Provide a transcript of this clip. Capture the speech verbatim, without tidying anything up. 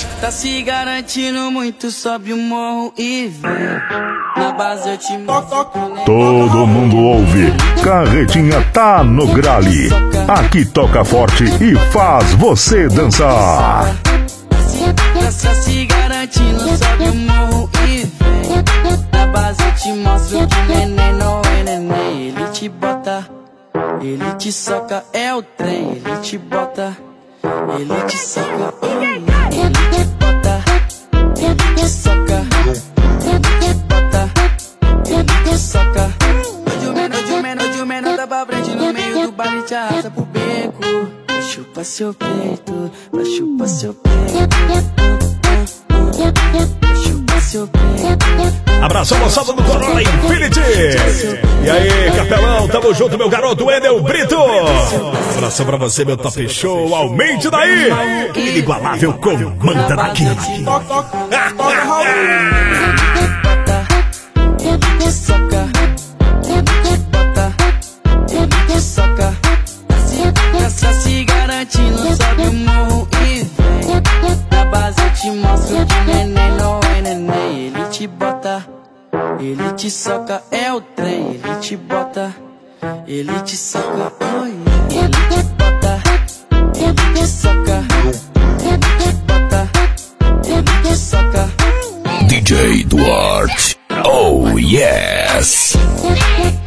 Tá se garantindo muito, sobe o morro e vem. Na base eu te mostro. Todo mundo ouve. Carretinha tá no grale. Aqui toca forte e faz você dançar. Tá se garantindo, sobe o morro e vem. Na base eu te mostro que neném não é neném. Ele te bota, ele te soca, é o trem. Ele te bota, ele te soca, ele te bota, ele te soca, ele te bota, ele te soca. Hoje o menor, hoje o menor, hoje o menor tá pra frente no meio do baile, te arrasta pro beco. Pra chupar seu peito, pra chupar seu peito, pra chupar seu peito. Abração, moçada do Corolla Infinity. E aí, capelão, tamo junto, meu garoto Wendel Brito. Abração pra você, meu top show. Aumente daí. Inigualável comanda daqui. Tá se garantindo, sobe o morro e vem. Na base eu te mostro que neném não é neném. Ele te bota, ele te soca, é o trem. Ele te bota, ele te soca, oi. Ele te bota, ele te soca, ele te bota, ele te soca. D J Duarte, oh yes.